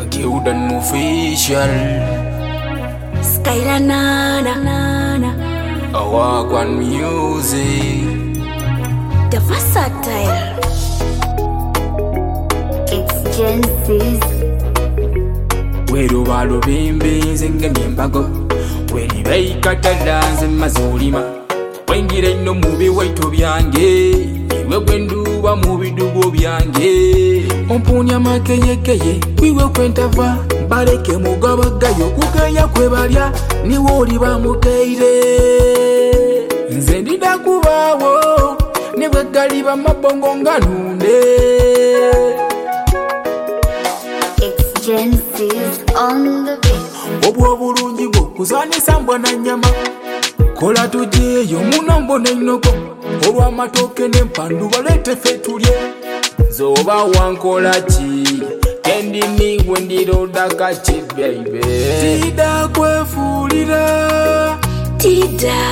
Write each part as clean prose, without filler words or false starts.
Tilden official Skyla Nana Awagwan music The versatile It's Genesis Weruba lubimbi nzenge mbago Weribeika tadanze mazulima Wengira ino mubi waitu byange Iwe kwenduwa mubi dugo byange Ompunya makeyekeye Wiwe kwentava Baleke mugabagayo Kukaya kwebalya Niwoli bamukeire Nze ndida kubawo Niwe galiba mabongo nganunde It's Genesis on the beat Obwo bulungi bwo kuzanisa mbwana nyama Kola tujeyo munambo n'enoko olw'amatooke n'empandu balete ffe tulye zoba wankola ki kendini wendiroda kaki baby tida kwefuulira Tida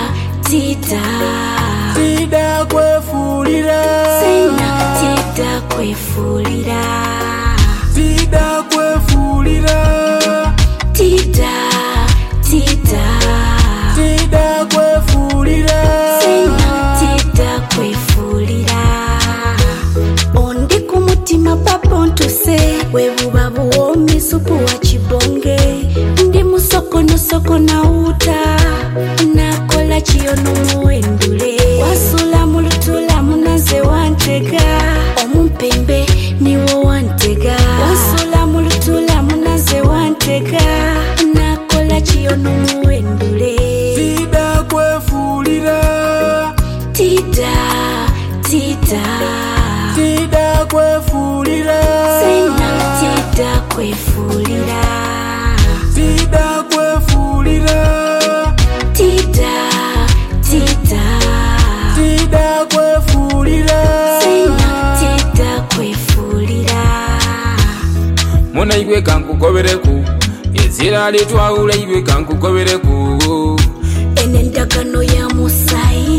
kwefuulira Sena Tida kwefuulira Tida kwefuulira Tida kwefuulira Sena Tida kwefuulira Ondi ku mutima papa ntuse webuba buwombi supu wa kibonge ndi musoko na uta nakola kiyono muwendule wasula mulutula munaze wantega omumpembe niwo wantega wasula mulutula munaze wantega nakola kiyono muwendule Tida kwefuulira Tida kwefuulira Sena Tida kwefuulira Tida kwefuulira Tida kwefuulira Sena Tida kwefuulira Muna iwe kankugobereku Ezira litwawula iwe kankugobereku Ene endagano ya Musayi